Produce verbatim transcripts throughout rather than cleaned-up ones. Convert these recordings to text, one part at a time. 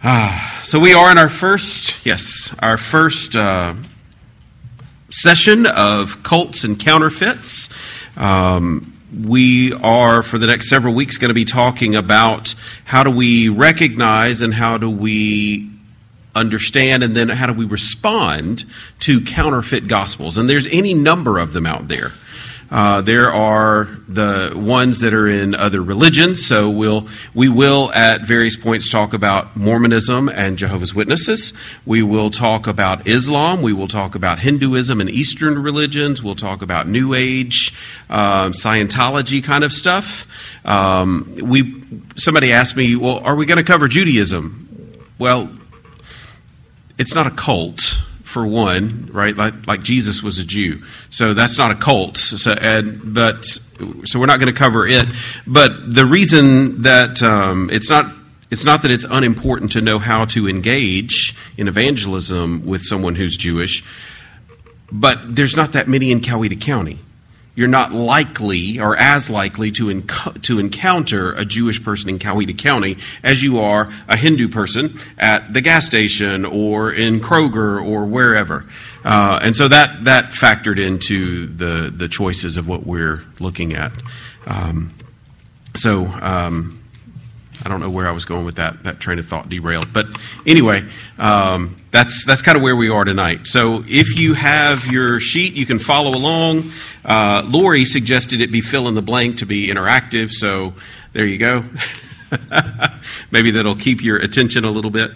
Ah, so we are in our first, yes, our first uh, session of cults and counterfeits. Um, we are, for the next several weeks, going to be talking about how do we recognize and how do we understand and then how do we respond to counterfeit gospels. And there's any number of them out there. Uh, there are the ones that are in other religions, so we'll, we will at various points talk about Mormonism and Jehovah's Witnesses. We will talk about Islam. We will talk about Hinduism and Eastern religions. We'll talk about New Age, uh, Scientology kind of stuff. Um, we somebody asked me, well, are we going to cover Judaism? Well, it's not a cult. For one, right, like like Jesus was a Jew, so that's not a cult. So, and but so we're not going to cover it. But the reason that um, it's not it's not that it's unimportant to know how to engage in evangelism with someone who's Jewish, but there's not that many in Coweta County. You're not likely or as likely to enc- to encounter a Jewish person in Coweta County as you are a Hindu person at the gas station or in Kroger or wherever. Uh, and so that that factored into the, the choices of what we're looking at. Um, so um, I don't know where I was going with that. That train of thought derailed. But anyway, um, that's that's kind of where we are tonight. So if you have your sheet, you can follow along. Uh, Lori suggested it be fill in the blank to be interactive, so there you go. Maybe that'll keep your attention a little bit.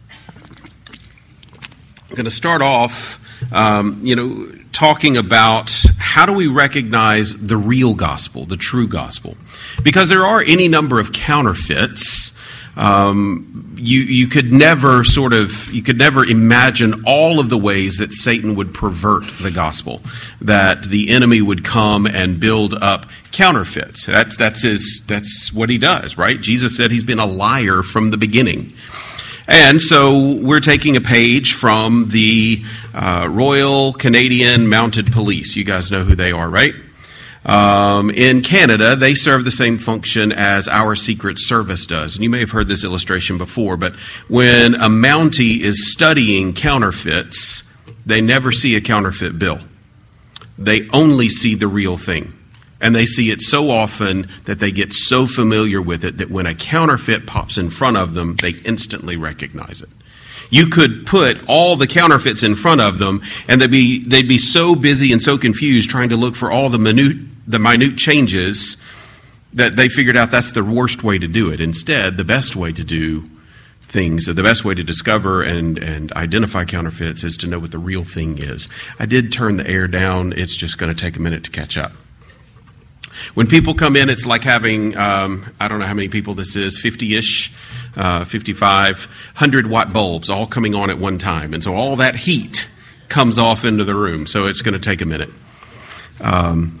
I'm going to start off, um, you know, talking about how do we recognize the real gospel, the true gospel, because there are any number of counterfeits. Um, you you could never sort of you could never imagine all of the ways that Satan would pervert the gospel, that the enemy would come and build up counterfeits. That's that's his that's what he does, right? Jesus said he's been a liar from the beginning. And so we're taking a page from the uh, Royal Canadian Mounted Police. You guys know who they are, right? Um, in Canada, they serve the same function as our Secret Service does. And you may have heard this illustration before, but when a Mountie is studying counterfeits, they never see a counterfeit bill. They only see the real thing. And they see it so often that they get so familiar with it that when a counterfeit pops in front of them, they instantly recognize it. You could put all the counterfeits in front of them, and they'd be they'd be so busy and so confused trying to look for all the minute the minute changes that they figured out that's the worst way to do it. Instead, the best way to do things, the best way to discover and, and identify counterfeits is to know what the real thing is. I did turn the air down. It's just going to take a minute to catch up. When people come in, it's like having, um, I don't know how many people this is, fifty-ish, uh, fifty-five, one hundred watt bulbs all coming on at one time. And so all that heat comes off into the room. So it's going to take a minute. Um,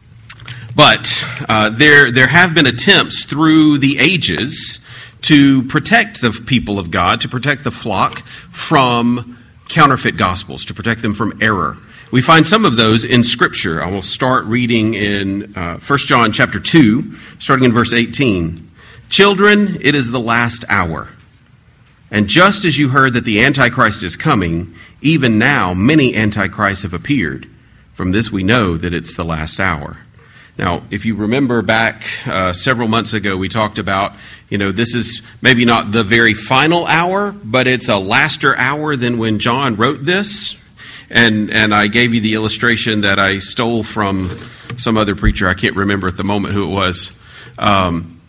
but uh, there, there have been attempts through the ages to protect the people of God, to protect the flock from counterfeit gospels, to protect them from error. We find some of those in Scripture. I will start reading in uh, First John chapter two, starting in verse eighteen. Children, it is the last hour. And just as you heard that the Antichrist is coming, even now many Antichrists have appeared. From this we know that it's the last hour. Now, if you remember back uh, several months ago, we talked about, you know, this is maybe not the very final hour, but it's a laster hour than when John wrote this. And and I gave you the illustration that I stole from some other preacher. I can't remember at the moment who it was. Um,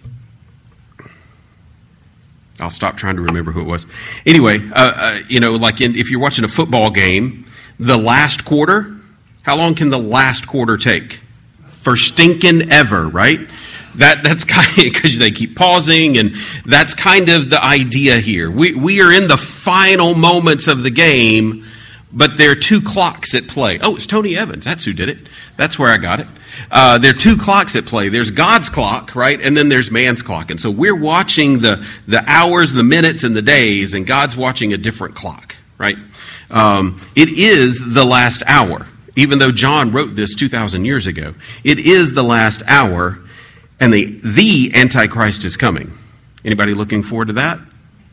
I'll stop trying to remember who it was. Anyway, uh, uh, you know, like in, if you're watching a football game, the last quarter, how long can the last quarter take? For stinking ever, right? That that's kind of because they keep pausing, and that's kind of the idea here. We we are in the final moments of the game. But there are two clocks at play. Oh, it's Tony Evans. That's who did it. That's where I got it. Uh, there are two clocks at play. There's God's clock, right? And then there's man's clock. And so we're watching the, the hours, the minutes, and the days, and God's watching a different clock, right? Um, it is the last hour. Even though John wrote this two thousand years ago, it is the last hour, and the, the Antichrist is coming. Anybody looking forward to that?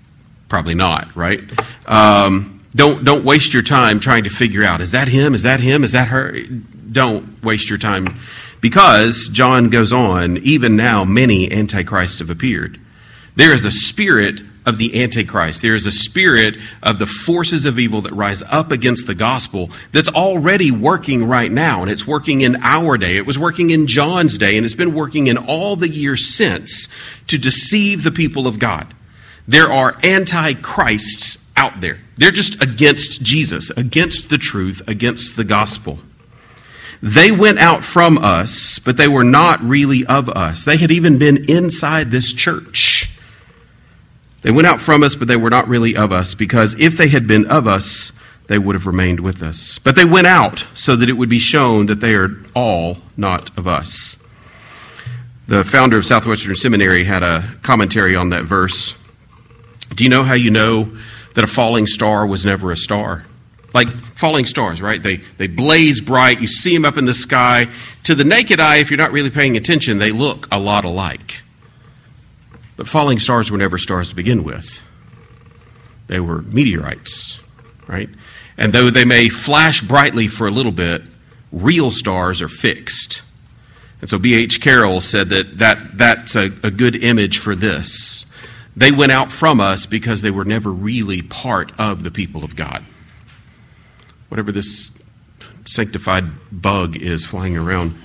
Probably not, right? Um, don't don't waste your time trying to figure out, is that him? Is that him? Is that her? Don't waste your time, because John goes on, even now many antichrists have appeared. There is a spirit of the Antichrist. There is a spirit of the forces of evil that rise up against the gospel that's already working right now, and it's working in our day. It was working in John's day, and it's been working in all the years since to deceive the people of God. There are antichrists out there. They're just against Jesus, against the truth, against the gospel. They went out from us, but they were not really of us. They had even been inside this church. They went out from us, but they were not really of us, because if they had been of us, they would have remained with us. But they went out so that it would be shown that they are all not of us. The founder of Southwestern Seminary had a commentary on that verse. Do you know how you know that a falling star was never a star? Like falling stars, right? They they blaze bright. You see them up in the sky. To the naked eye, if you're not really paying attention, they look a lot alike. But falling stars were never stars to begin with. They were meteorites, right? And though they may flash brightly for a little bit, real stars are fixed. And so B H Carroll said that, that that's a, a good image for this. They went out from us because they were never really part of the people of God. Whatever this sanctified bug is flying around.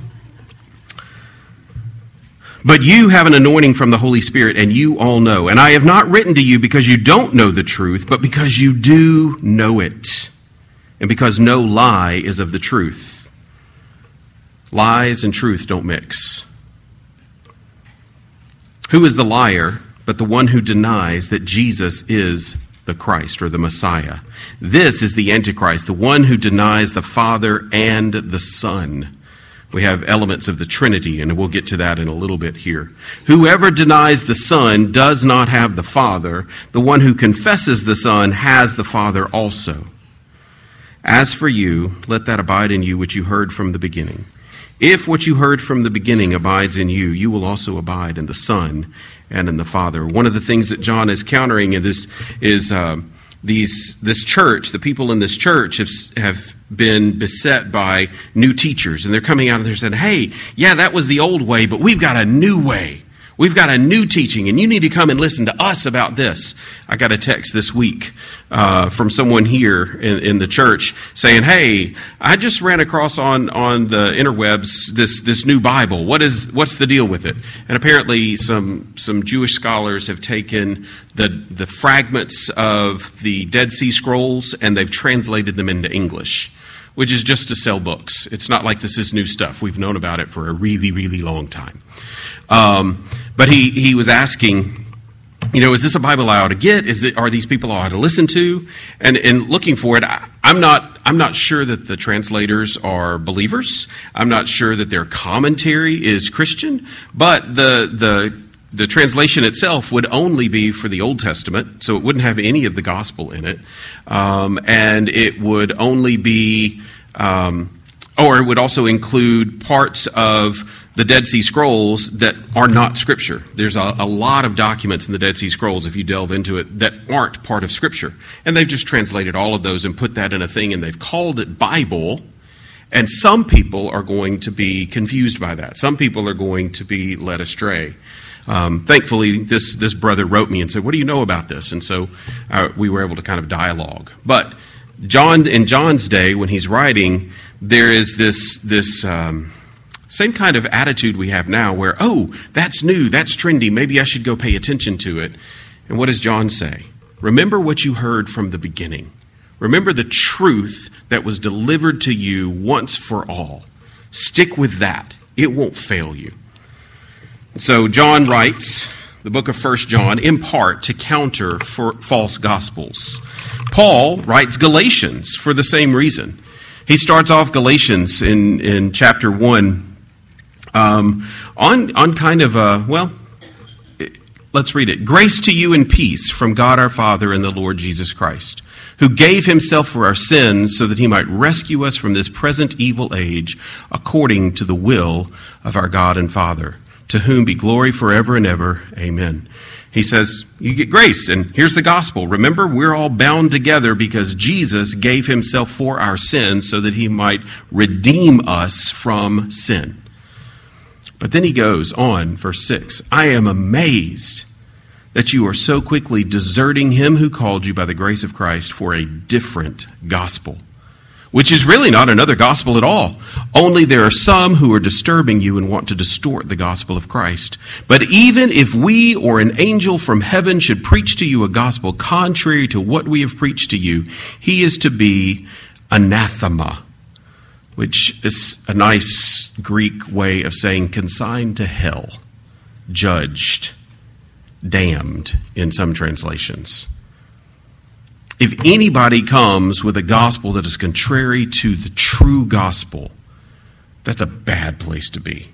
But you have an anointing from the Holy Spirit, and you all know. And I have not written to you because you don't know the truth, but because you do know it, and because no lie is of the truth. Lies and truth don't mix. Who is the liar but the one who denies that Jesus is the Christ or the Messiah? This is the Antichrist, the one who denies the Father and the Son. We have elements of the Trinity, and we'll get to that in a little bit here. Whoever denies the Son does not have the Father. The one who confesses the Son has the Father also. As for you, let that abide in you which you heard from the beginning. If what you heard from the beginning abides in you, you will also abide in the Son and in the Father. One of the things that John is countering in this is uh, these this church, the people in this church have, have been beset by new teachers, and they're coming out and they're saying, hey, yeah, that was the old way, but we've got a new way. We've got a new teaching, and you need to come and listen to us about this. I got a text this week uh, from someone here in, in the church saying, hey, I just ran across on, on the interwebs this, this new Bible. What is what's the deal with it? And apparently some some Jewish scholars have taken the, the fragments of the Dead Sea Scrolls and they've translated them into English, which is just to sell books. It's not like this is new stuff. We've known about it for a really, really long time. Um, but he, he was asking, you know, is this a Bible I ought to get? Is it, are these people I ought to listen to? And, and looking for it, I, I'm not, I'm not sure that the translators are believers. I'm not sure that their commentary is Christian, but the, the, the translation itself would only be for the Old Testament, so it wouldn't have any of the gospel in it. Um, and it would only be, um, or it would also include parts of the Dead Sea Scrolls that are not Scripture. There's a, a lot of documents in the Dead Sea Scrolls, if you delve into it, that aren't part of Scripture. And they've just translated all of those and put that in a thing, and they've called it Bible. And some people are going to be confused by that. Some people are going to be led astray. Um, thankfully, this, this brother wrote me and said, what do you know about this? And so uh, we were able to kind of dialogue. But John, in John's day, when he's writing, there is this... this um, same kind of attitude we have now where, oh, that's new, that's trendy, maybe I should go pay attention to it. And what does John say? Remember what you heard from the beginning. Remember the truth that was delivered to you once for all. Stick with that. It won't fail you. So John writes the book of First John in part to counter for false gospels. Paul writes Galatians for the same reason. He starts off Galatians in, in chapter one Um, on on kind of a, well, let's read it. Grace to you and peace from God our Father and the Lord Jesus Christ, who gave himself for our sins so that he might rescue us from this present evil age according to the will of our God and Father, to whom be glory forever and ever. Amen. He says, you get grace, and here's the gospel. Remember, we're all bound together because Jesus gave himself for our sins so that he might redeem us from sin. But then he goes on, verse six, I am amazed that you are so quickly deserting him who called you by the grace of Christ for a different gospel, which is really not another gospel at all. Only there are some who are disturbing you and want to distort the gospel of Christ. But even if we or an angel from heaven should preach to you a gospel contrary to what we have preached to you, he is to be anathema, which is a nice Greek way of saying consigned to hell, judged, damned in some translations. If anybody comes with a gospel that is contrary to the true gospel, that's a bad place to be.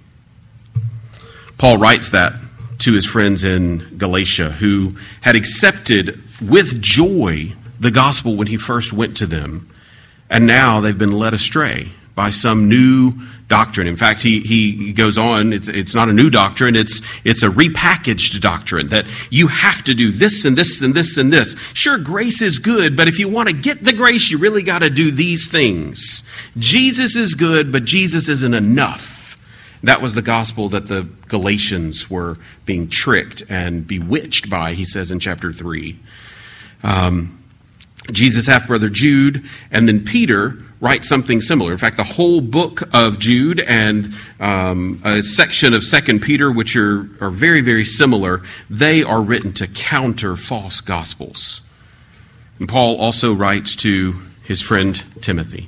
Paul writes that to his friends in Galatia who had accepted with joy the gospel when he first went to them, and now they've been led astray by some new doctrine. In fact, he he goes on, it's it's not a new doctrine, it's it's a repackaged doctrine that you have to do this and this and this and this. Sure, grace is good, but if you want to get the grace, you really got to do these things. Jesus is good, but Jesus isn't enough. That was the gospel that the Galatians were being tricked and bewitched by, he says in chapter three. Um, Jesus' half-brother Jude, and then Peter write something similar. In fact, the whole book of Jude and um, a section of Second Peter, which are, are very, very similar, they are written to counter false gospels. And Paul also writes to his friend Timothy.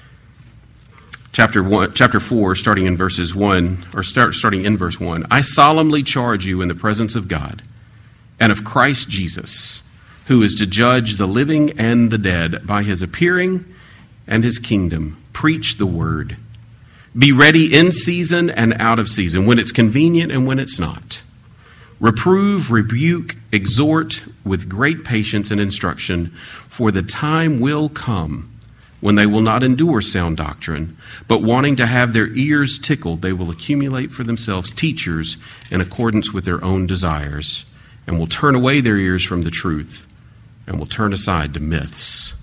Chapter one, chapter four, starting in verses one, or start starting in verse one. I solemnly charge you in the presence of God and of Christ Jesus, who is to judge the living and the dead by his appearing and his kingdom. Preach the word. Be ready in season and out of season, when it's convenient and when it's not. Reprove, rebuke, exhort with great patience and instruction, for the time will come when they will not endure sound doctrine, but wanting to have their ears tickled, they will accumulate for themselves teachers in accordance with their own desires, and will turn away their ears from the truth, and will turn aside to myths.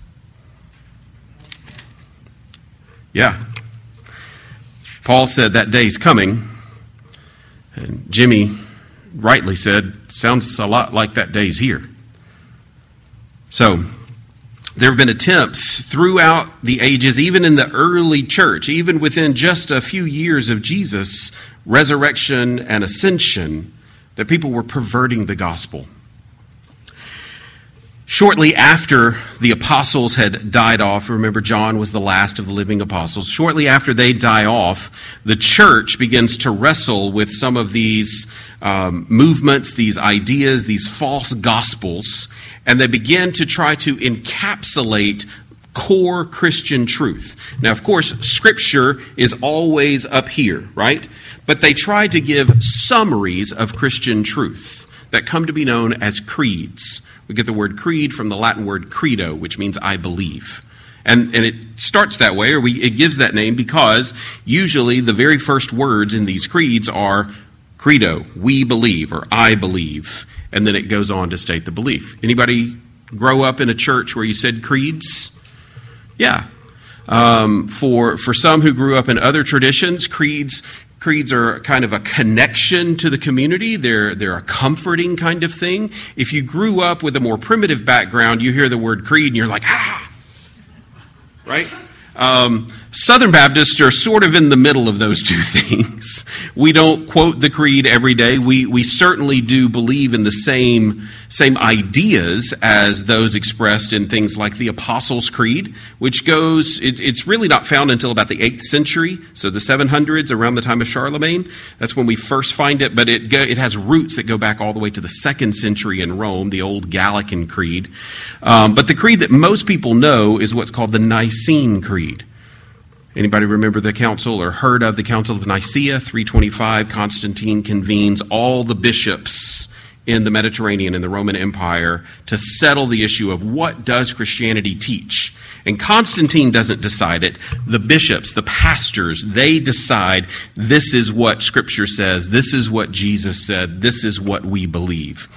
Yeah. Paul said that day's coming, and Jimmy rightly said, sounds a lot like that day's here. So, there have been attempts throughout the ages, even in the early church, even within just a few years of Jesus' resurrection and ascension, that people were perverting the gospel. Shortly after the apostles had died off, remember John was the last of the living apostles, shortly after they die off, the church begins to wrestle with some of these um, movements, these ideas, these false gospels, and they begin to try to encapsulate core Christian truth. Now, of course, Scripture is always up here, right? But they try to give summaries of Christian truth that come to be known as creeds. We get the word creed from the Latin word credo, which means I believe. And, and it starts that way, or we, it gives that name because usually the very first words in these creeds are credo, we believe, or I believe. And then it goes on to state the belief. Anybody grow up in a church where you said creeds? Yeah. Um, for, for some who grew up in other traditions, creeds Creeds are kind of a connection to the community. They're, they're a comforting kind of thing. If you grew up with a more primitive background, you hear the word creed and you're like, ah! Right? Um, Southern Baptists are sort of in the middle of those two things. We don't quote the creed every day. We we certainly do believe in the same, same ideas as those expressed in things like the Apostles' Creed, which goes, it, it's really not found until about the eighth century, so the seven hundreds, around the time of Charlemagne. That's when we first find it, but it go, it has roots that go back all the way to the second century in Rome, the old Gallican Creed. Um, but the creed that most people know is what's called the Nicene Creed. Anybody remember the council or heard of the Council of Nicaea? three twenty-five, Constantine convenes all the bishops in the Mediterranean and the Roman Empire to settle the issue of what does Christianity teach. And Constantine doesn't decide it. The bishops, the pastors, they decide this is what Scripture says, this is what Jesus said, this is what we believe.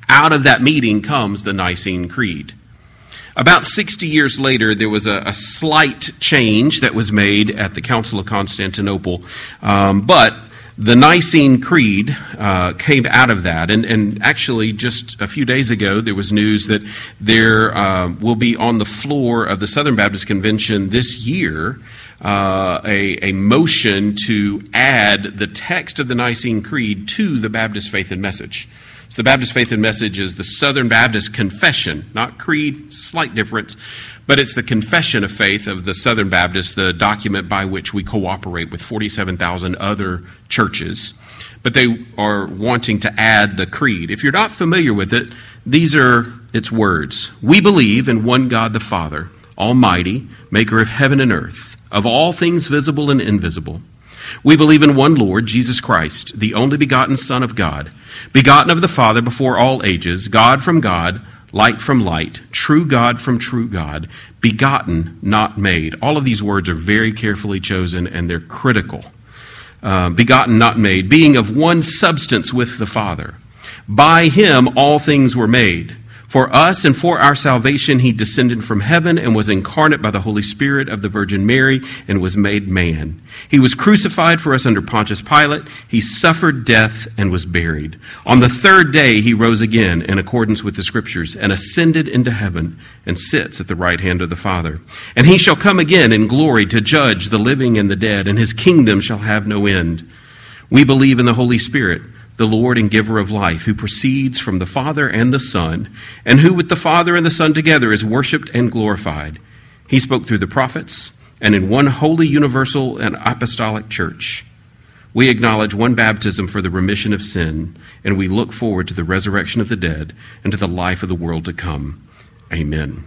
Out of that meeting comes the Nicene Creed. About sixty years later, there was a, a slight change that was made at the Council of Constantinople, um, but the Nicene Creed uh, came out of that. And, and actually, just a few days ago, there was news that there uh, will be on the floor of the Southern Baptist Convention this year uh, a, a motion to add the text of the Nicene Creed to the Baptist Faith and Message. The Baptist Faith and Message is the Southern Baptist Confession, not creed, slight difference, but it's the confession of faith of the Southern Baptists, the document by which we cooperate with forty-seven thousand other churches. But they are wanting to add the creed. If you're not familiar with it, these are its words. We believe in one God the Father, Almighty, maker of heaven and earth, of all things visible and invisible. We believe in one Lord, Jesus Christ, the only begotten Son of God, begotten of the Father before all ages, God from God, light from light, true God from true God, begotten, not made. All of these words are very carefully chosen, and they're critical. Uh, begotten, not made, being of one substance with the Father. By him all things were made. For us and for our salvation he descended from heaven and was incarnate by the Holy Spirit of the Virgin Mary and was made man. He was crucified for us under Pontius Pilate. He suffered death and was buried. On the third day he rose again in accordance with the Scriptures and ascended into heaven and sits at the right hand of the Father. And he shall come again in glory to judge the living and the dead, and his kingdom shall have no end. We believe in the Holy Spirit, the Lord and giver of life, who proceeds from the Father and the Son, and who with the Father and the Son together is worshipped and glorified. He spoke through the prophets, and in one holy, universal, and apostolic church. We acknowledge one baptism for the remission of sin, and we look forward to the resurrection of the dead and to the life of the world to come. Amen.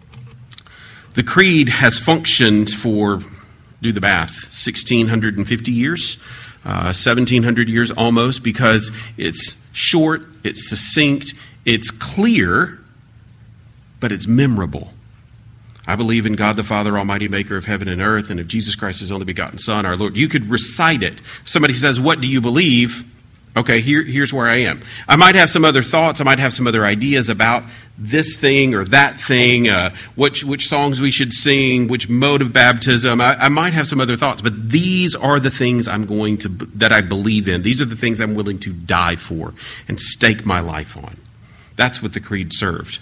The Creed has functioned for, do the math, one thousand six hundred fifty years. Uh, seventeen hundred years almost, because it's short, it's succinct, it's clear, but it's memorable. I believe in God the Father, Almighty, maker of heaven and earth, and of Jesus Christ, his only begotten Son, our Lord. You could recite it. Somebody says, what do you believe? Okay, here, here's where I am. I might have some other thoughts. I might have some other ideas about this thing or that thing, uh, which which songs we should sing, which mode of baptism. I, I might have some other thoughts, but these are the things I'm going to that I believe in. These are the things I'm willing to die for and stake my life on. That's what the Creed served.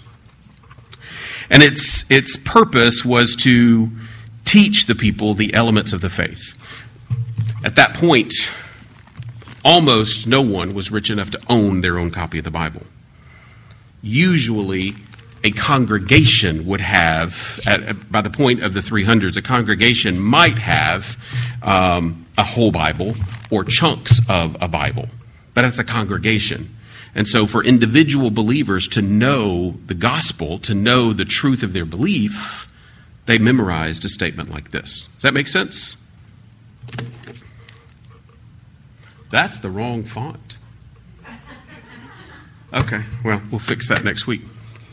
And its its purpose was to teach the people the elements of the faith. At that point, almost no one was rich enough to own their own copy of the Bible. Usually, a congregation would have, at, by the point of the three hundreds, a congregation might have um, a whole Bible or chunks of a Bible, but it's a congregation. And so for individual believers to know the gospel, to know the truth of their belief, they memorized a statement like this. Does that make sense? That's the wrong font. Okay, well, we'll fix that next week.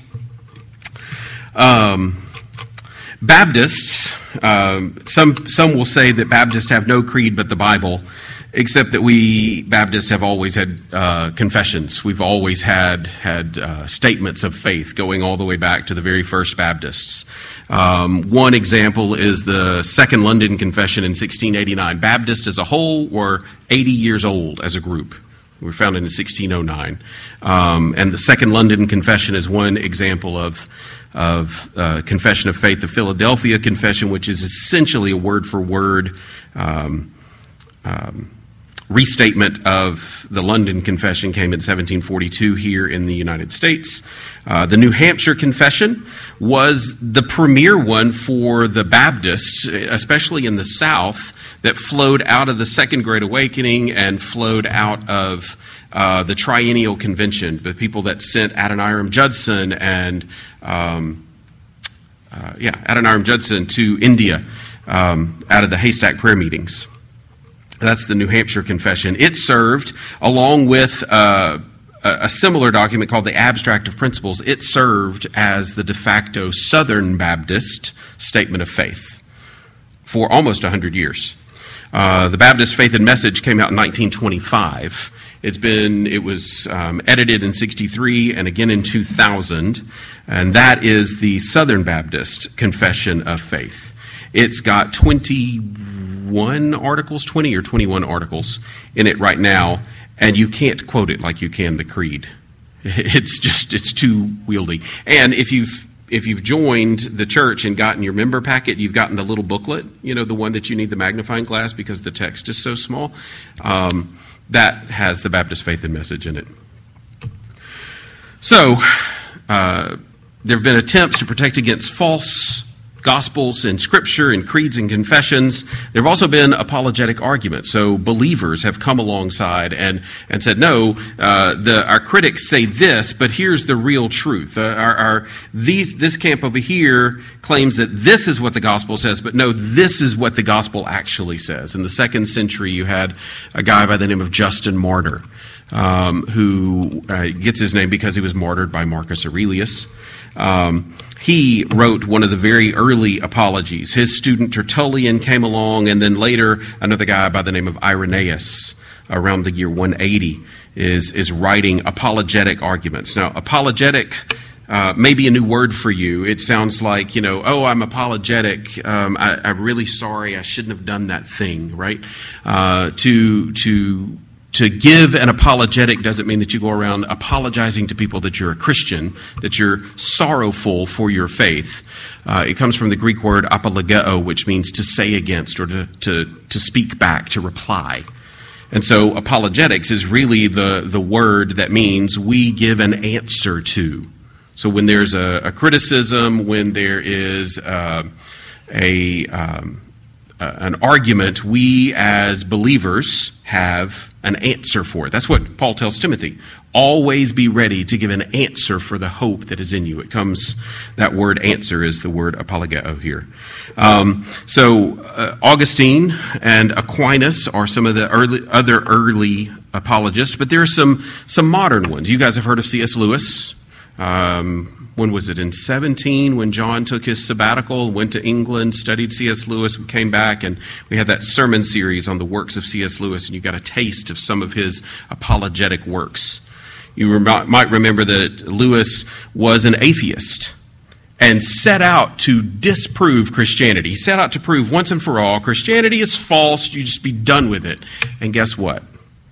Um, Baptists, um, some some will say that Baptists have no creed but the Bible, except that we Baptists have always had uh, confessions. We've always had had uh, statements of faith going all the way back to the very first Baptists. Um, one example is the Second London Confession in sixteen eighty-nine. Baptists as a whole were eighty years old as a group. We were founded in sixteen oh nine. Um, and the Second London Confession is one example of of uh, confession of faith. The Philadelphia Confession, which is essentially a word-for-word um, um, restatement of the London Confession, came in seventeen forty-two here in the United States. Uh, the New Hampshire Confession was the premier one for the Baptists, especially in the South, that flowed out of the Second Great Awakening and flowed out of uh, the Triennial Convention, the people that sent Adoniram Judson and um, uh, yeah, Adoniram Judson to India um, out of the Haystack prayer meetings. That's the New Hampshire Confession. It served, along with uh, a similar document called the Abstract of Principles, it served as the de facto Southern Baptist statement of faith for almost one hundred years. Uh, the Baptist Faith and Message came out in nineteen twenty-five, It's been, it was um, edited in sixty-three and again in two thousand, and that is the Southern Baptist Confession of Faith. It's got twenty-one articles, twenty or twenty-one articles in it right now, and you can't quote it like you can the Creed. It's just, it's too wieldy. And if you've If you've joined the church and gotten your member packet, you've gotten the little booklet, you know, the one that you need the magnifying glass because the text is so small. Um, that has the Baptist Faith and Message in it. So, uh, there have been attempts to protect against false gospels in Scripture and creeds and confessions. There have also been apologetic arguments. So believers have come alongside and, and said, no, uh, the, our critics say this, but here's the real truth. Uh, our, our, these, this camp over here claims that this is what the gospel says, but no, this is what the gospel actually says. In the second century, you had a guy by the name of Justin Martyr, um, who uh, gets his name because he was martyred by Marcus Aurelius. Um, he wrote one of the very early apologies. His student Tertullian came along, and then later another guy by the name of Irenaeus, around the year one eighty, is, is writing apologetic arguments. Now, apologetic uh, may be a new word for you. It sounds like, you know, oh, I'm apologetic. Um, I, I'm really sorry. I shouldn't have done that thing, right? Uh, to to To give an apologetic doesn't mean that you go around apologizing to people that you're a Christian, that you're sorrowful for your faith. Uh, it comes from the Greek word apologeo, which means to say against or to, to, to speak back, to reply. And so apologetics is really the, the word that means we give an answer to. So when there's a, a criticism, when there is uh, a... Um, Uh, an argument, we as believers have an answer for it. That's what Paul tells Timothy. Always be ready to give an answer for the hope that is in you. It comes, that word answer is the word apologeo here. Um, so uh, Augustine and Aquinas are some of the early, other early apologists, but there are some, some modern ones. You guys have heard of C S Lewis. Um, when was it, in seventeen, when John took his sabbatical, went to England, studied C S Lewis, came back, and we had that sermon series on the works of C S Lewis, and you got a taste of some of his apologetic works. You rem- might remember that Lewis was an atheist and set out to disprove Christianity. He set out to prove once and for all, Christianity is false, you just be done with it. And guess what?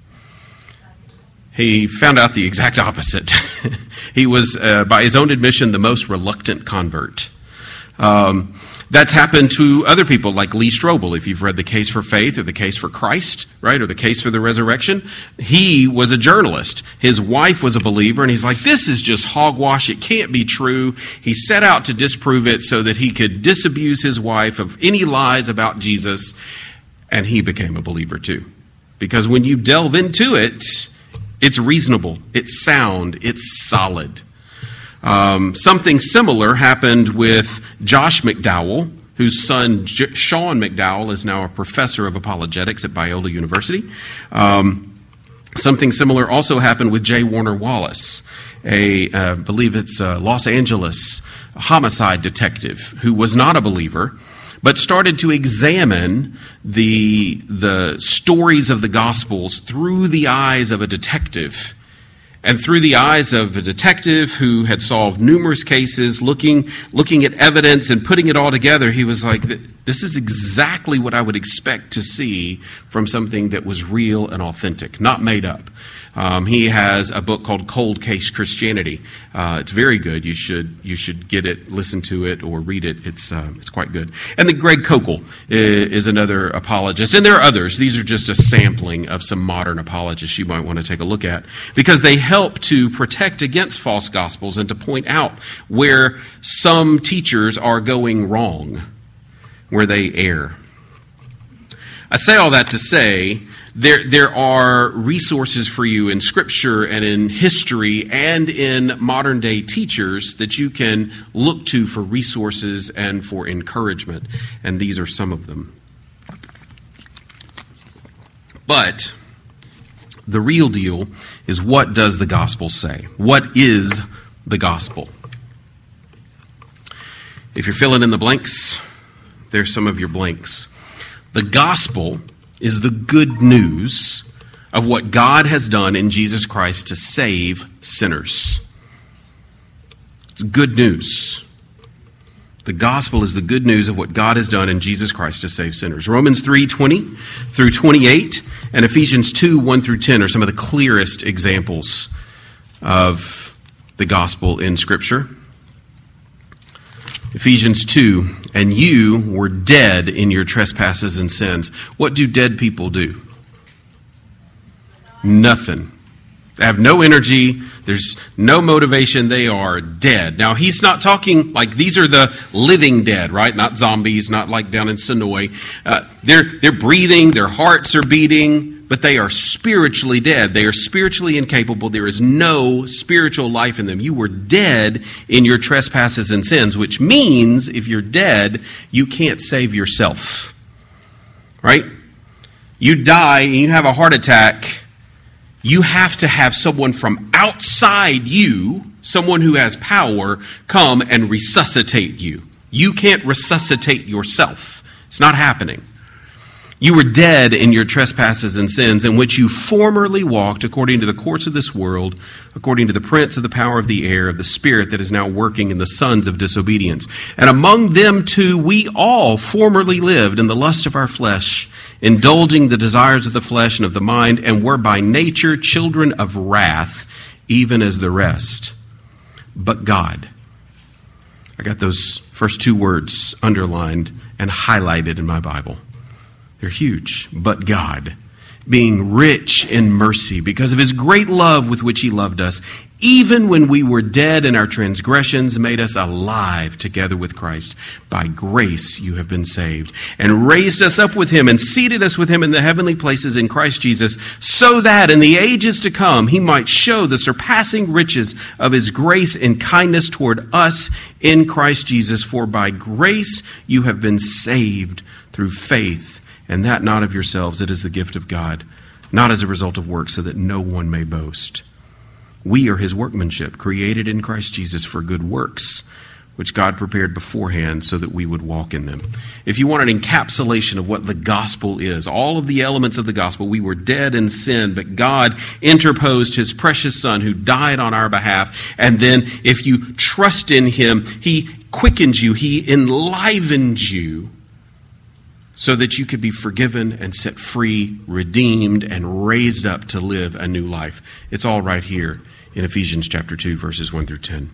He found out the exact opposite. He was, uh, by his own admission, the most reluctant convert. Um, that's happened to other people like Lee Strobel, if you've read The Case for Faith or The Case for Christ, right, or The Case for the Resurrection. He was a journalist. His wife was a believer, and he's like, this is just hogwash. It can't be true. He set out to disprove it so that he could disabuse his wife of any lies about Jesus, and he became a believer too. Because when you delve into it, it's reasonable, it's sound, it's solid. Um, something similar happened with Josh McDowell, whose son J- Sean McDowell is now a professor of apologetics at Biola University. Um, something similar also happened with J. Warner Wallace, a, uh, I believe it's a Los Angeles homicide detective who was not a believer, but started to examine the, the stories of the Gospels through the eyes of a detective. And through the eyes of a detective who had solved numerous cases, looking, looking at evidence and putting it all together, he was like, this is exactly what I would expect to see from something that was real and authentic, not made up. Um, he has a book called Cold Case Christianity. Uh, it's very good. You should you should get it, listen to it, or read it. It's uh, it's quite good. And then Greg Koukl is, is another apologist. And there are others. These are just a sampling of some modern apologists you might want to take a look at, because they help to protect against false gospels and to point out where some teachers are going wrong, where they err. I say all that to say There, there are resources for you in Scripture and in history and in modern-day teachers that you can look to for resources and for encouragement, and these are some of them. But the real deal is, what does the gospel say? What is the gospel? If you're filling in the blanks, there's some of your blanks. The gospel is the good news of what God has done in Jesus Christ to save sinners. It's good news. The gospel is the good news of what God has done in Jesus Christ to save sinners. Romans three twenty through twenty-eight and Ephesians two one through ten are some of the clearest examples of the gospel in Scripture. Ephesians two, and you were dead in your trespasses and sins. What do dead people do? Nothing. They have no energy. There's no motivation. They are dead. Now, he's not talking like these are the living dead, right? Not zombies, not like down in Sonoy. Uh, they're, they're breathing. Their hearts are beating, but they are spiritually dead. They are spiritually incapable. There is no spiritual life in them. You were dead in your trespasses and sins, which means if you're dead, you can't save yourself, right? You die and you have a heart attack. You have to have someone from outside you, someone who has power, come and resuscitate you. You can't resuscitate yourself. It's not happening. You were dead in your trespasses and sins, in which you formerly walked according to the course of this world, according to the prince of the power of the air, of the spirit that is now working in the sons of disobedience. And among them too we all formerly lived in the lust of our flesh, indulging the desires of the flesh and of the mind, and were by nature children of wrath, even as the rest. But God. I got those first two words underlined and highlighted in my Bible. They're huge. But God, being rich in mercy, because of his great love with which he loved us, even when we were dead in our transgressions, made us alive together with Christ. By grace you have been saved, and raised us up with him, and seated us with him in the heavenly places in Christ Jesus, so that in the ages to come he might show the surpassing riches of his grace and kindness toward us in Christ Jesus. For by grace you have been saved through faith, and that not of yourselves, it is the gift of God, not as a result of works, so that no one may boast. We are his workmanship, created in Christ Jesus for good works, which God prepared beforehand so that we would walk in them. If you want an encapsulation of what the gospel is, all of the elements of the gospel, we were dead in sin, but God interposed his precious Son who died on our behalf. And then if you trust in him, he quickens you, he enlivens you, so that you could be forgiven and set free, redeemed, and raised up to live a new life. It's all right here in Ephesians chapter two, verses one through ten.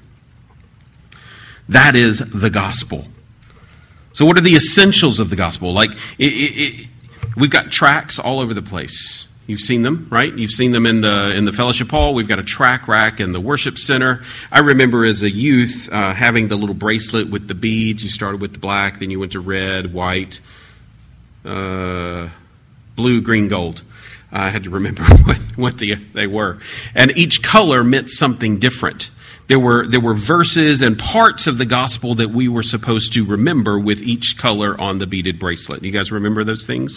That is the gospel. So what are the essentials of the gospel? Like, it, it, it, we've got tracts all over the place. You've seen them, right? You've seen them in the in the fellowship hall. We've got a track rack in the worship center. I remember as a youth uh, having the little bracelet with the beads. You started with the black, then you went to red, white, Uh, blue, green, gold. I had to remember what, what the, they were. And each color meant something different. There were, there were verses and parts of the gospel that we were supposed to remember with each color on the beaded bracelet. You guys remember those things?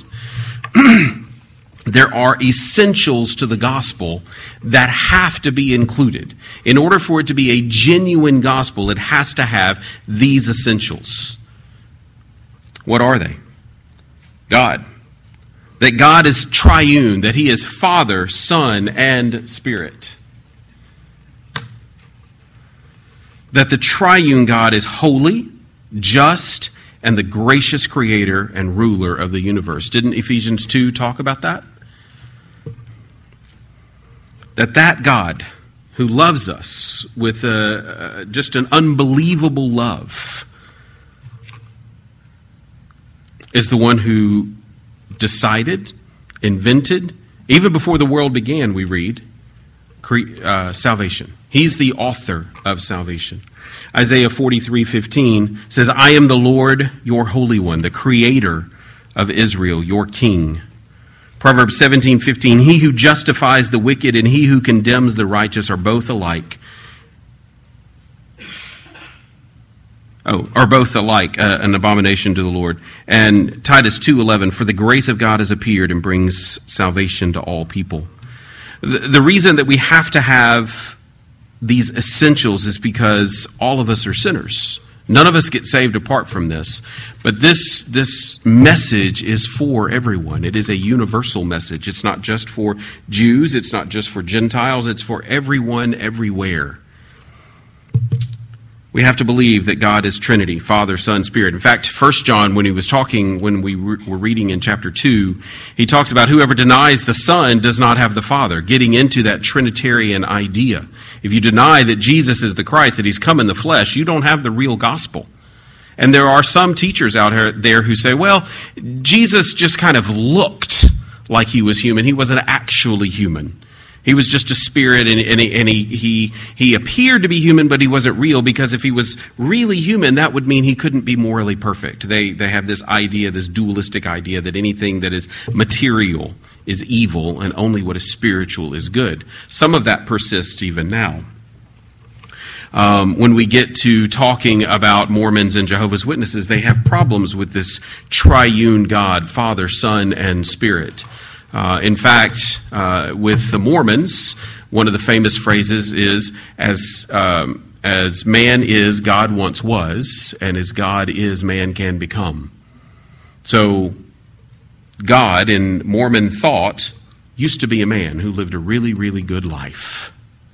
There are essentials to the gospel that have to be included. In order for it to be a genuine gospel, it has to have these essentials. What are they? God. That God is triune, that he is Father, Son, and Spirit. That the triune God is holy, just, and the gracious creator and ruler of the universe. Didn't Ephesians two talk about that? That that God who loves us with a, uh, just an unbelievable love is the one who decided, invented, even before the world began, we read, cre- uh, salvation. He's the author of salvation. Isaiah forty-three fifteen says, I am the Lord, your Holy One, the Creator of Israel, your King. Proverbs seventeen fifteen, he who justifies the wicked and he who condemns the righteous are both alike. Oh, are both alike, uh, an abomination to the Lord. And Titus two eleven, for the grace of God has appeared and brings salvation to all people. The, the reason that we have to have these essentials is because all of us are sinners. None of us get saved apart from this. But this, this message is for everyone. It is a universal message. It's not just for Jews. It's not just for Gentiles. It's for everyone, everywhere. We have to believe that God is Trinity, Father, Son, Spirit. In fact, First John, when he was talking, when we were reading in chapter two, he talks about whoever denies the Son does not have the Father, getting into that Trinitarian idea. If you deny that Jesus is the Christ, that he's come in the flesh, you don't have the real gospel. And there are some teachers out there who say, well, Jesus just kind of looked like he was human. He wasn't actually human. He was just a spirit, and, and, he, and he, he, he appeared to be human, but he wasn't real, because if he was really human, that would mean he couldn't be morally perfect. They, they have this idea, this dualistic idea, that anything that is material is evil, and only what is spiritual is good. Some of that persists even now. Um, when we get to talking about Mormons and Jehovah's Witnesses, they have problems with this triune God, Father, Son, and Spirit. Uh, in fact, uh, with the Mormons, one of the famous phrases is, as um, as man is, God once was, and as God is, man can become. So God, in Mormon thought, used to be a man who lived a really, really good life.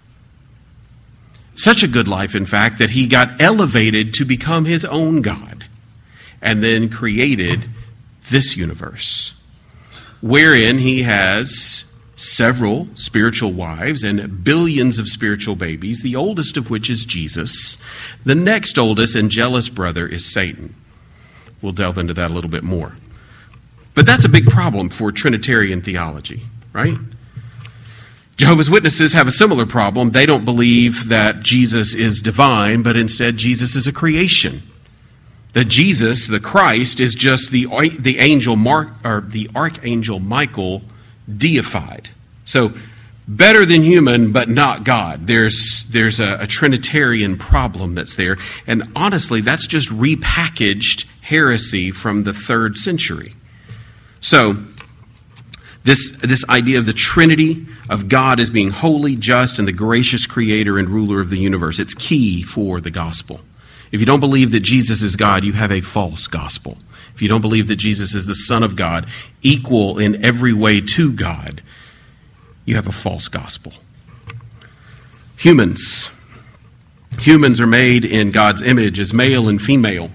Such a good life, in fact, that he got elevated to become his own God, and then created this universe, wherein he has several spiritual wives and billions of spiritual babies, the oldest of which is Jesus. The next oldest and jealous brother is Satan. We'll delve into that a little bit more. But that's a big problem for Trinitarian theology, right? Jehovah's Witnesses have a similar problem. They don't believe that Jesus is divine, but instead Jesus is a creation. That Jesus, the Christ, is just the the angel Mark or the archangel Michael deified. So better than human, but not God. There's there's a, a Trinitarian problem that's there, and honestly, that's just repackaged heresy from the third century. So this this idea of the Trinity of God as being holy, just, and the gracious Creator and ruler of the universe, it's key for the gospel. If you don't believe that Jesus is God, you have a false gospel. If you don't believe that Jesus is the Son of God, equal in every way to God, you have a false gospel. Humans. Humans are made in God's image as male and female.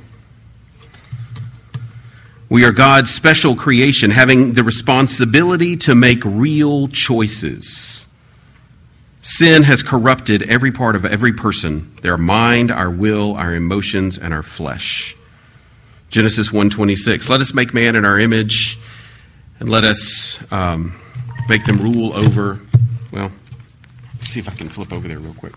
We are God's special creation, having the responsibility to make real choices. Sin has corrupted every part of every person, their mind, our will, our emotions, and our flesh. Genesis one twenty-six, let us make man in our image, and let us um, make them rule over, well, let's see if I can flip over there real quick.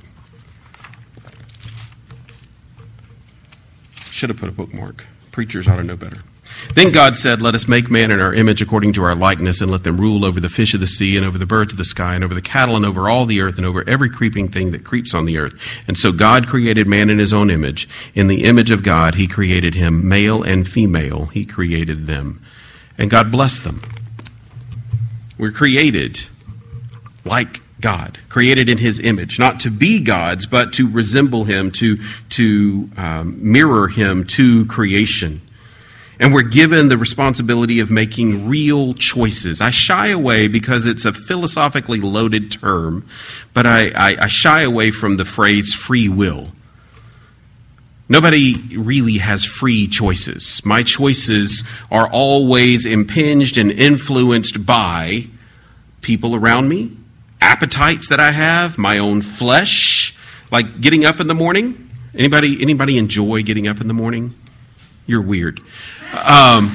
Should have put a bookmark. Preachers ought to know better. Then God said, let us make man in our image according to our likeness, and let them rule over the fish of the sea, and over the birds of the sky, and over the cattle, and over all the earth, and over every creeping thing that creeps on the earth. And so God created man in his own image. In the image of God, he created him, male and female, he created them. And God blessed them. We're created like God, created in his image, not to be gods, but to resemble him, to, to um, mirror him to creation. And we're given the responsibility of making real choices. I shy away because it's a philosophically loaded term, but I, I, I shy away from the phrase free will. Nobody really has free choices. My choices are always impinged and influenced by people around me, appetites that I have, my own flesh, like getting up in the morning. Anybody, anybody enjoy getting up in the morning? You're weird. Um,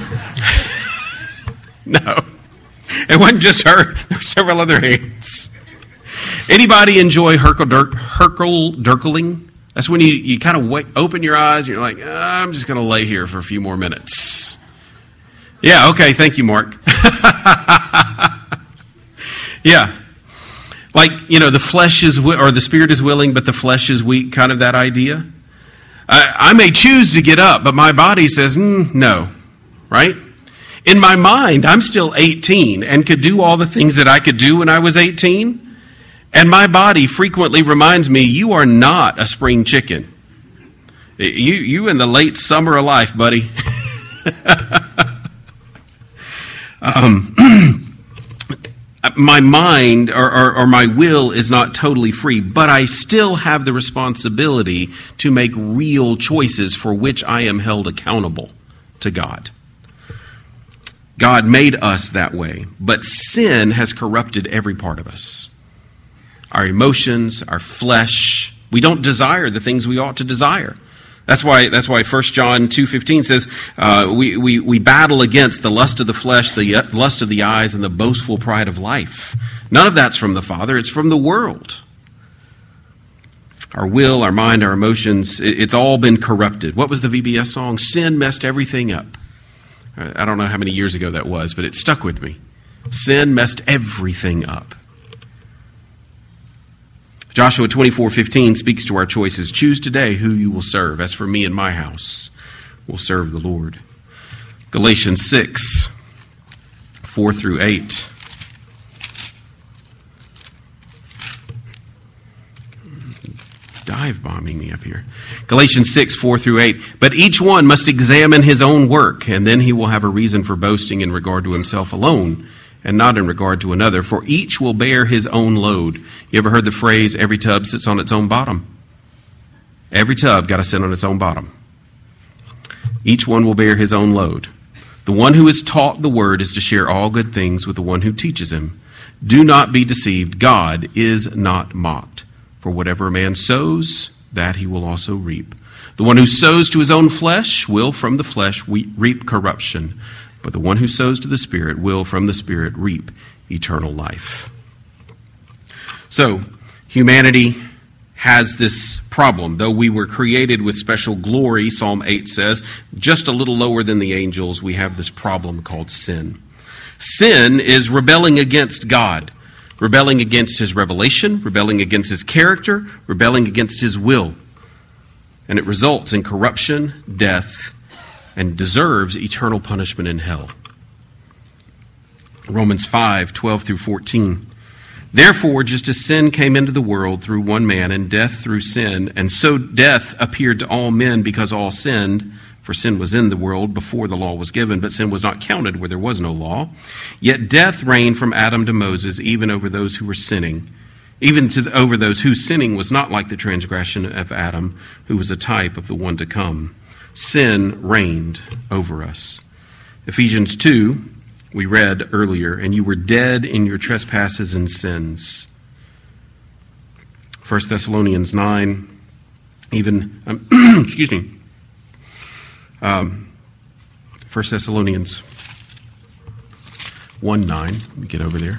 no, it wasn't just her. There were several other hands. Anybody enjoy Herkel Durkling? That's when you, you kind of wait, open your eyes and you're like, oh, I'm just going to lay here for a few more minutes. Yeah, okay, thank you, Mark. Yeah. Like, you know, the flesh is, or the spirit is willing, but the flesh is weak, kind of that idea. I, I may choose to get up, but my body says, mm, no, right? In my mind, I'm still eighteen and could do all the things that I could do when I was eighteen. And my body frequently reminds me, you are not a spring chicken. You, you in the late summer of life, buddy. um, my mind or, or, or my will is not totally free, but I still have the responsibility to make real choices for which I am held accountable to God. God made us that way, but sin has corrupted every part of us. Our emotions, our flesh. We don't desire the things we ought to desire. That's why that's why First John two fifteen says uh, we, we, we battle against the lust of the flesh, the lust of the eyes, and the boastful pride of life. None of that's from the Father. It's from the world. Our will, our mind, our emotions, it, it's all been corrupted. What was the V B S song? Sin messed everything up. I don't know how many years ago that was, but it stuck with me. Sin messed everything up. Joshua twenty-four fifteen speaks to our choices. Choose today who you will serve. As for me and my house, we'll serve the Lord. Galatians six, four through eight. Dive bombing me up here. Galatians six, four through eight. But each one must examine his own work, and then he will have a reason for boasting in regard to himself alone, and not in regard to another, for each will bear his own load. You ever heard the phrase, every tub sits on its own bottom? Every tub got to sit on its own bottom. Each one will bear his own load. The one who is taught the word is to share all good things with the one who teaches him. Do not be deceived. God is not mocked. For whatever a man sows, that he will also reap. The one who sows to his own flesh will from the flesh reap corruption. But the one who sows to the Spirit will from the Spirit reap eternal life. So, humanity has this problem. Though we were created with special glory, Psalm eight says, just a little lower than the angels, we have this problem called sin. Sin is rebelling against God, rebelling against his revelation, rebelling against his character, rebelling against his will. And it results in corruption, death, and deserves eternal punishment in hell. Romans five, twelve through fourteen. Therefore, just as sin came into the world through one man, and death through sin, and so death appeared to all men because all sinned, for sin was in the world before the law was given, but sin was not counted where there was no law. Yet death reigned from Adam to Moses, even over those who were sinning, even to the, over those whose sinning was not like the transgression of Adam, who was a type of the one to come. Sin reigned over us. Ephesians two, we read earlier, and you were dead in your trespasses and sins. First Thessalonians nine, even, um, excuse me, um, First Thessalonians one nine, let me get over there.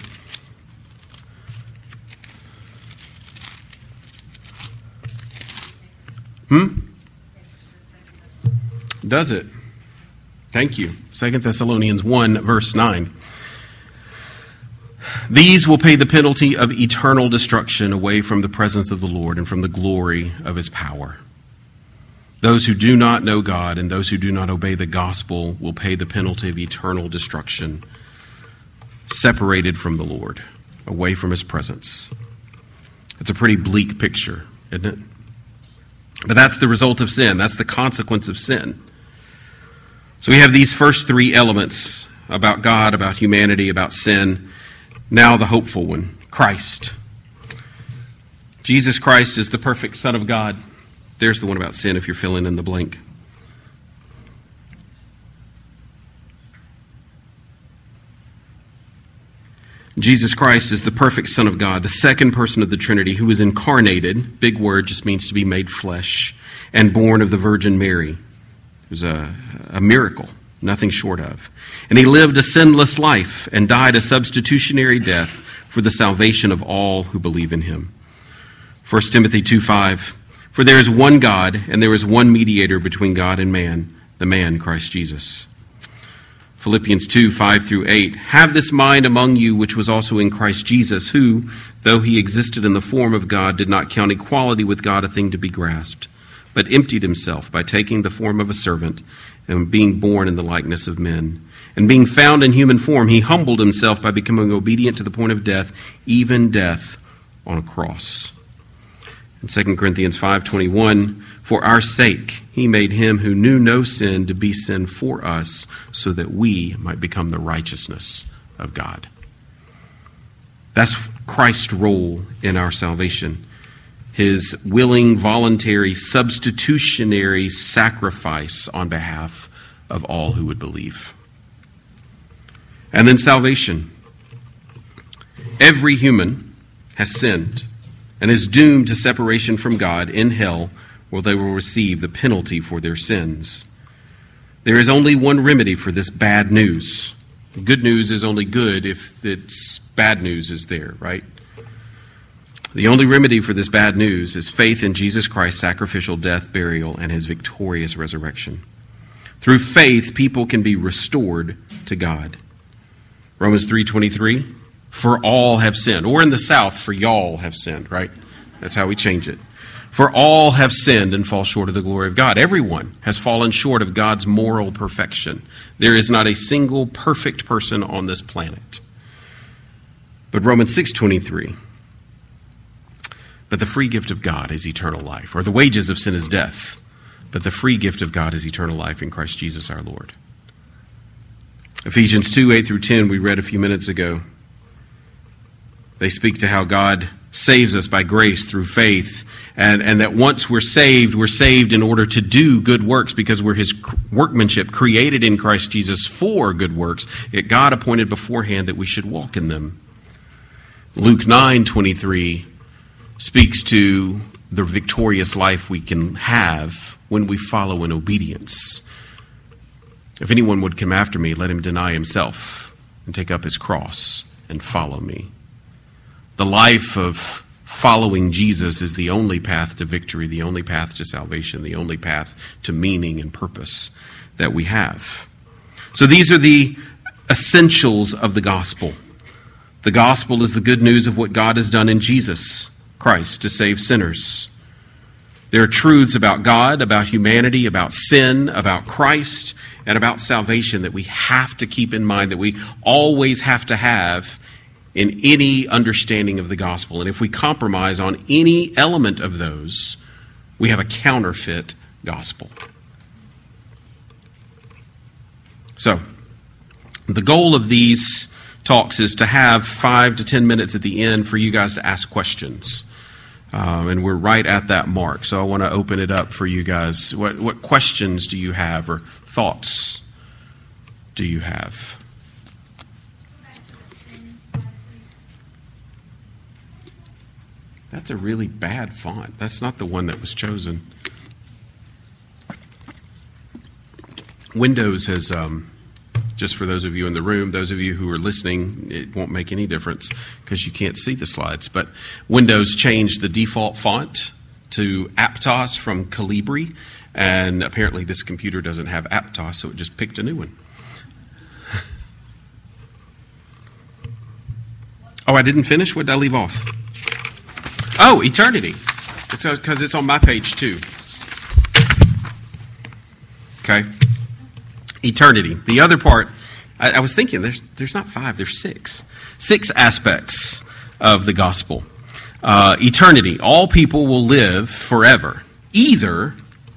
Hmm? Does it? Thank you. Second Thessalonians one, verse nine. These will pay the penalty of eternal destruction away from the presence of the Lord and from the glory of his power. Those who do not know God and those who do not obey the gospel will pay the penalty of eternal destruction, separated from the Lord, away from his presence. It's a pretty bleak picture, isn't it? But that's the result of sin. That's the consequence of sin. So we have these first three elements about God, about humanity, about sin. Now the hopeful one, Christ. Jesus Christ is the perfect Son of God. There's the one about sin if you're filling in the blank. Jesus Christ is the perfect Son of God, the second person of the Trinity who was incarnated, big word, just means to be made flesh, and born of the Virgin Mary. It was a, a miracle, nothing short of. And he lived a sinless life and died a substitutionary death for the salvation of all who believe in him. First Timothy two five, for there is one God, and there is one mediator between God and man, the man Christ Jesus. Philippians two, five through eight, have this mind among you which was also in Christ Jesus, who, though he existed in the form of God, did not count equality with God a thing to be grasped, but emptied himself by taking the form of a servant and being born in the likeness of men. And being found in human form, he humbled himself by becoming obedient to the point of death, even death on a cross. In Second Corinthians five twenty-one, for our sake he made him who knew no sin to be sin for us, so that we might become the righteousness of God. That's Christ's role in our salvation. His willing, voluntary, substitutionary sacrifice on behalf of all who would believe. And then salvation. Every human has sinned and is doomed to separation from God in hell, where they will receive the penalty for their sins. There is only one remedy for this bad news. Good news is only good if it's bad news is there, right? The only remedy for this bad news is faith in Jesus Christ's sacrificial death, burial, and his victorious resurrection. Through faith, people can be restored to God. Romans three twenty-three, for all have sinned. Or in the South, for y'all have sinned, right? That's how we change it. For all have sinned and fall short of the glory of God. Everyone has fallen short of God's moral perfection. There is not a single perfect person on this planet. But Romans six twenty-three, but the free gift of God is eternal life, or the wages of sin is death, but the free gift of God is eternal life in Christ Jesus our Lord. Ephesians two, eight through ten, we read a few minutes ago. They speak to how God saves us by grace through faith, and, and that once we're saved, we're saved in order to do good works because we're his workmanship created in Christ Jesus for good works. Yet God appointed beforehand that we should walk in them. Luke nine twenty-three speaks to the victorious life we can have when we follow in obedience. If anyone would come after me, let him deny himself and take up his cross and follow me. The life of following Jesus is the only path to victory, the only path to salvation, the only path to meaning and purpose that we have. So these are the essentials of the gospel. The gospel is the good news of what God has done in Jesus Christ to save sinners. There are truths about God, about humanity, about sin, about Christ, and about salvation that we have to keep in mind, that we always have to have in any understanding of the gospel. And if we compromise on any element of those, we have a counterfeit gospel. So, the goal of these talks is to have five to ten minutes at the end for you guys to ask questions. Um, and we're right at that mark. So I want to open it up for you guys. What, what questions do you have, or thoughts do you have? That's a really bad font. That's not the one that was chosen. Windows has, um, just for those of you in the room, those of you who are listening, it won't make any difference because you can't see the slides. But Windows changed the default font to Aptos from Calibri, and apparently this computer doesn't have Aptos, so it just picked a new one. Oh, I didn't finish? What did I leave off? Oh, eternity. It's because it's on my page too. Okay. Eternity. The other part, I, I was thinking, there's there's not five, there's six. Six aspects of the gospel. Uh, eternity. All people will live forever, either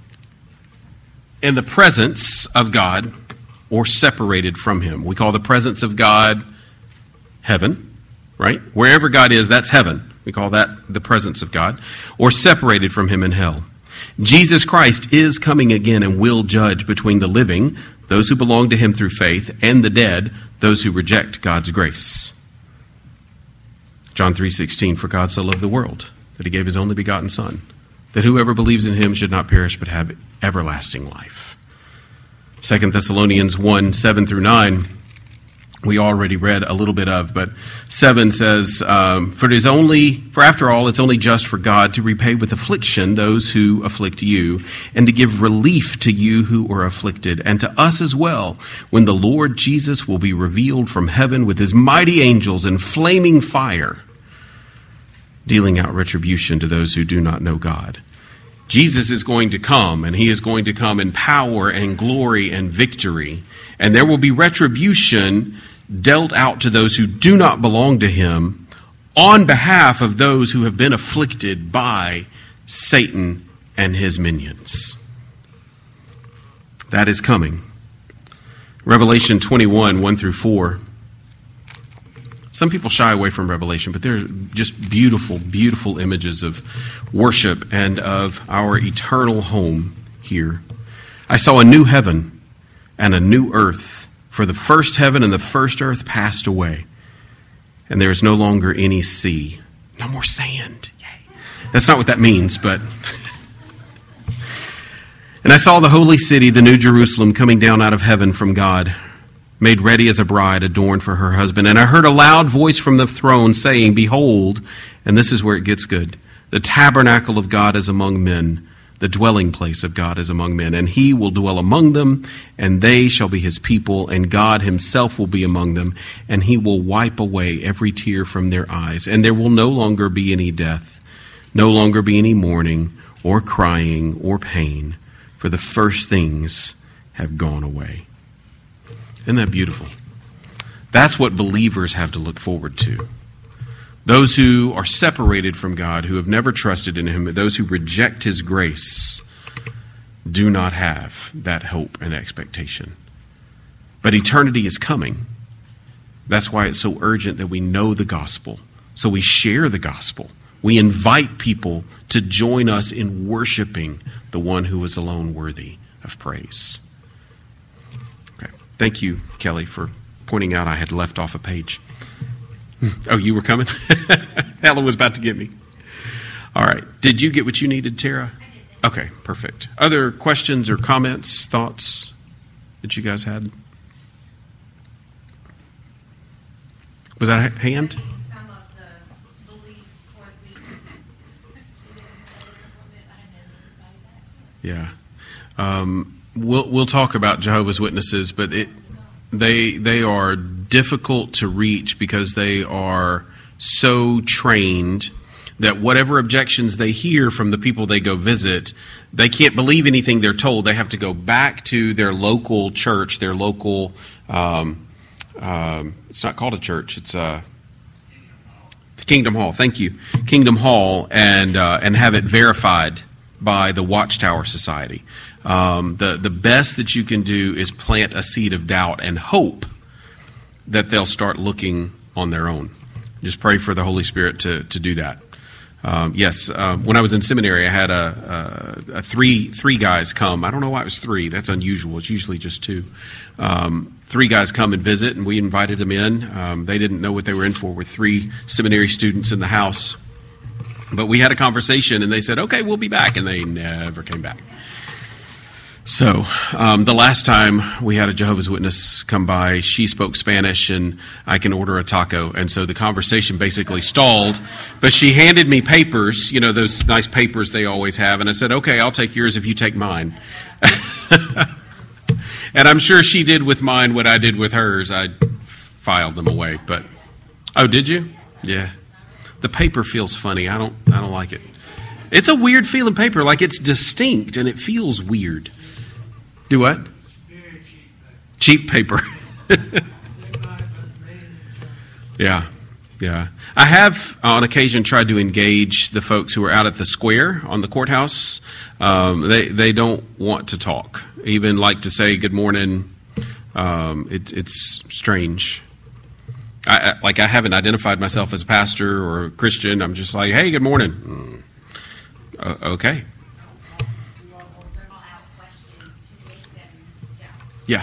in the presence of God or separated from him. We call the presence of God heaven, right? Wherever God is, that's heaven. We call that the presence of God, or separated from him in hell. Jesus Christ is coming again and will judge between the living, those who belong to him through faith, and the dead, those who reject God's grace. John three sixteen, for God so loved the world that he gave his only begotten Son, that whoever believes in him should not perish but have everlasting life. Second Thessalonians one, seven through nine, we already read a little bit of, but seven says, um, for it is only, for after all, it's only just for God to repay with affliction those who afflict you, and to give relief to you who are afflicted, and to us as well, when the Lord Jesus will be revealed from heaven with his mighty angels in flaming fire, dealing out retribution to those who do not know God. Jesus is going to come, and he is going to come in power and glory and victory, and there will be retribution dealt out to those who do not belong to him on behalf of those who have been afflicted by Satan and his minions. That is coming. Revelation twenty-one, one through four. Some people shy away from Revelation, but they're just beautiful, beautiful images of worship and of our eternal home here. I saw a new heaven and a new earth, for the first heaven and the first earth passed away, and there is no longer any sea. No more sand. Yay. That's not what that means, but... And I saw the holy city, the new Jerusalem, coming down out of heaven from God, made ready as a bride adorned for her husband. And I heard a loud voice from the throne saying, Behold, and this is where it gets good, the tabernacle of God is among men, the dwelling place of God is among men, and he will dwell among them, and they shall be his people, and God himself will be among them, and he will wipe away every tear from their eyes, and there will no longer be any death, no longer be any mourning, or crying, or pain, for the first things have gone away. Isn't that beautiful? That's what believers have to look forward to. Those who are separated from God, who have never trusted in him, those who reject his grace, do not have that hope and expectation. But eternity is coming. That's why it's so urgent that we know the gospel. So we share the gospel. We invite people to join us in worshiping the one who is alone worthy of praise. Okay. Thank you, Kelly, for pointing out I had left off a page. Oh, you were coming? Ella was about to get me. All right. Did you get what you needed, Tara? Okay, perfect. Other questions or comments, thoughts that you guys had? Was that a hand? Yeah. Um, we'll we'll talk about Jehovah's Witnesses, but it they they are difficult to reach because they are so trained that whatever objections they hear from the people they go visit, they can't believe anything they're told. They have to go back to their local church, their local, um, um, it's not called a church, it's a Kingdom Hall, thank you, Kingdom Hall, and uh, and have it verified by the Watchtower Society. Um, the, the best that you can do is plant a seed of doubt and hope that they'll start looking on their own. Just pray for the Holy Spirit to, to do that. Um, yes, uh, when I was in seminary, I had a, a, a three three guys come. I don't know why it was three. That's unusual. It's usually just two. Um, three guys come and visit, and we invited them in. Um, they didn't know what they were in for with three seminary students in the house. But we had a conversation, and they said, okay, we'll be back, and they never came back. So um, the last time we had a Jehovah's Witness come by, she spoke Spanish, and I can order a taco. And so the conversation basically stalled. But she handed me papers, you know, those nice papers they always have. And I said, okay, I'll take yours if you take mine. And I'm sure she did with mine what I did with hers. I filed them away. But oh, did you? Yeah. The paper feels funny. I don't I don't like it. It's a weird feeling paper, like it's distinct and it feels weird. Do what? Very cheap paper. Cheap paper. Yeah. Yeah. I have on occasion tried to engage the folks who are out at the square on the courthouse. Um, they they don't want to talk. Even like to say good morning. Um, it, it's strange. I, like I haven't identified myself as a pastor or a Christian. I'm just like, hey, good morning. Mm. Uh, okay. Yeah.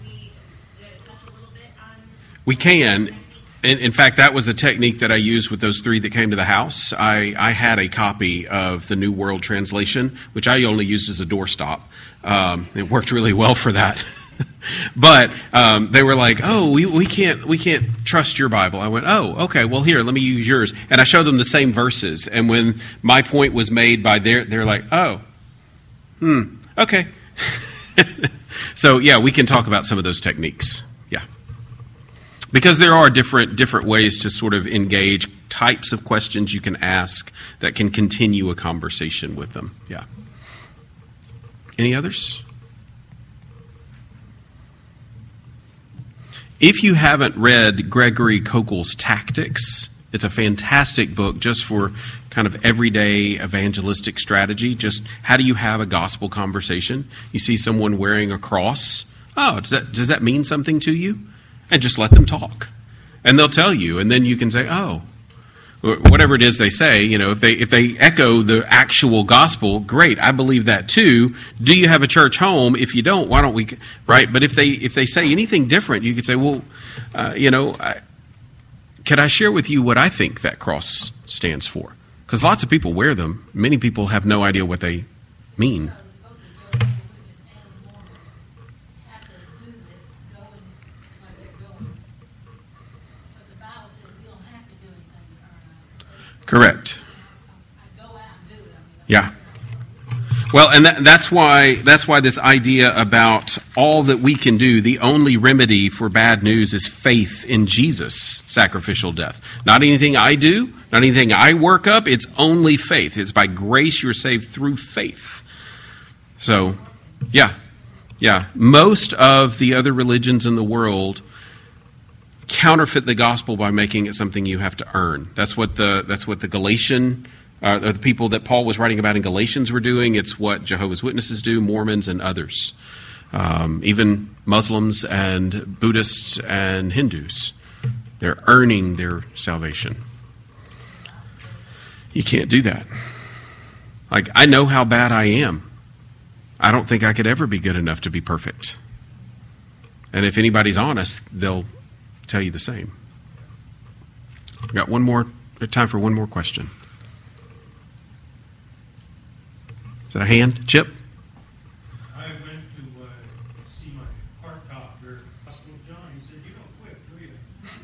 We can. In, in fact, that was a technique that I used with those three that came to the house. I, I had a copy of the New World Translation, which I only used as a doorstop. Um, it worked really well for that. But um, they were like, "Oh, we, we can't we can't trust your Bible." I went, "Oh, okay. Well, here, let me use yours." And I showed them the same verses. And when my point was made by their, they're like, "Oh, hmm, okay." So yeah, we can talk about some of those techniques. Yeah, because there are different different ways to sort of engage, types of questions you can ask that can continue a conversation with them. Yeah. Any others? If you haven't read Gregory Koukল's Tactics, It's a fantastic book just for kind of everyday evangelistic strategy. Just how do you have a gospel conversation? You see someone wearing a cross. Oh, does that, does that mean something to you? And just let them talk. And they'll tell you. And then you can say, oh, whatever it is they say, you know, if they if they echo the actual gospel, great, I believe that too. Do you have a church home? If you don't, why don't we, right? But if they if they say anything different, you could say, well, uh, you know, I, can I share with you what I think that cross stands for? Because lots of people wear them. Many people have no idea what they mean. Correct. Yeah. Well, and that, that's why that's why this idea about all that we can do, the only remedy for bad news is faith in Jesus' sacrificial death. Not anything I do, not anything I work up. It's only faith. It's by grace you're saved through faith. So, yeah, yeah. Most of the other religions in the world counterfeit the gospel by making it something you have to earn. That's what the that's what the Galatian, uh, the people that Paul was writing about in Galatians were doing. It's what Jehovah's Witnesses do, Mormons and others, um, even Muslims and Buddhists and Hindus. They're earning their salvation. You can't do that. Like, I know how bad I am. I don't think I could ever be good enough to be perfect. And if anybody's honest, they'll tell you the same. We've got one more time for one more question. Is that a hand? Chip? I went to uh, see my heart doctor, Hospital John. He said, "You don't quit, do you?"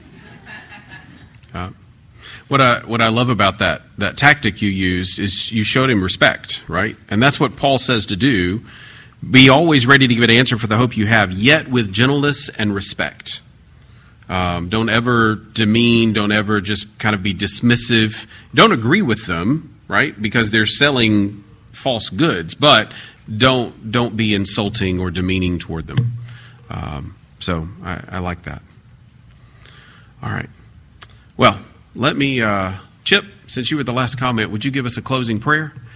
Uh, what I what I love about that that tactic you used is you showed him respect, right? And that's what Paul says to do. Be always ready to give an answer for the hope you have, yet with gentleness and respect. Um, don't ever demean, don't ever just kind of be dismissive. Don't agree with them, right? Because they're selling false goods, but don't don't be insulting or demeaning toward them. Um, so I, I like that. All right. Well, let me, uh, Chip, since you were the last comment, would you give us a closing prayer?